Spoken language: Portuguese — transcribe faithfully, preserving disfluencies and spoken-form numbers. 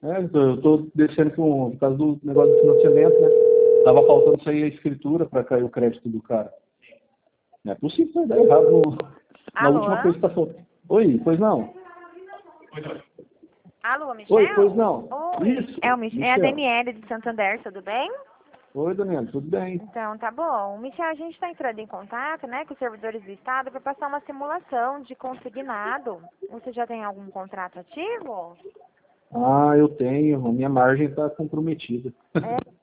É, eu tô descendo com, por causa do negócio do financiamento, né? Tava faltando sair a escritura para cair o crédito do cara. Não é possível que vai dar errado no, na Alô? última coisa que tá faltando. Oi, pois não? Alô, Michel? Oi, pois não? Oi. Isso, É, o Mich é a Michel. Daniele de Santander, tudo bem? Oi, Daniela, tudo bem? Então, tá bom. Michel, a gente está entrando em contato, né, com os servidores do Estado para passar uma simulação de consignado. Você já tem algum contrato ativo? Ah, eu tenho, a minha margem está comprometida. É,